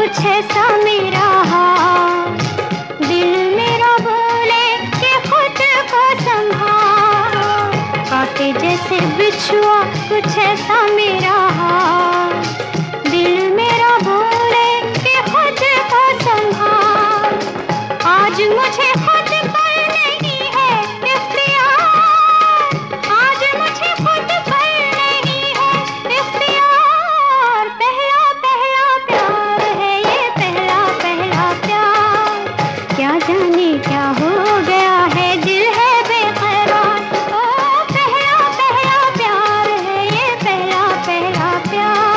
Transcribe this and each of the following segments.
कुछ ऐसा मेरा हाल, दिल मेरा बोले कि खुद को संभालो, कांटे जैसे बिछुआ कुछ ऐसा मेरा हाल, दिल मेरा बोले कि खुद को संभाल। आज मुझे खुद पर नहीं है इख्तियार, आज मुझे खुद पर नहीं है इख्तियार। पहला पहला प्यार है ये, पहला पहला प्यार, क्या जाने क्या हो गया है, दिल है बेकरार। ओ पहला पहला प्यार है ये, पहला पहला प्यार।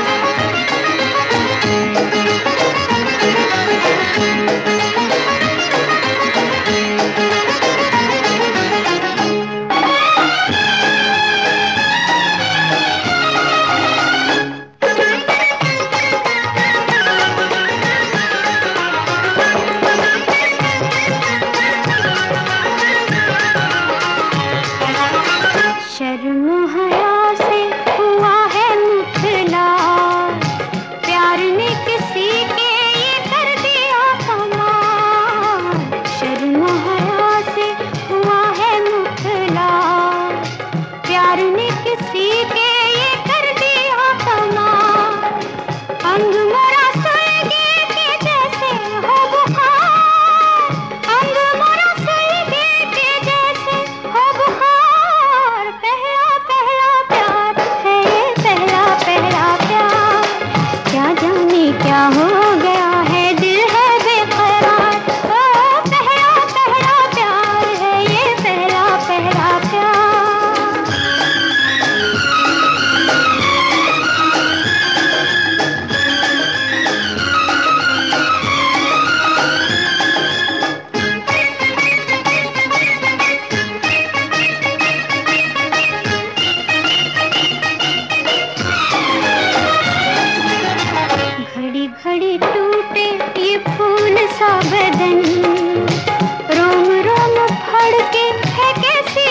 शर्म हया से हुआ है मुखला, प्यार ने किसी के ये कर दिया कमाल। शर्म हया से हुआ है मुखला, प्यार ने किसी के ये कर दिया कमाल। अंग मोरा सुलगे के जैसे हो बुखार, अंग मोरा सुलगे के जैसे हो बुखार। पहला पहला प्यार है ये, पहला पहला प्यार, क्या जाने क्या हो गया है, दिल है बेकरार। ओ पहला पहला प्यार है ये, पहला पहला प्यार। घड़ी घड़ी टूटे ये फूल सा बदन, रोम रोम फड़ के है कैसी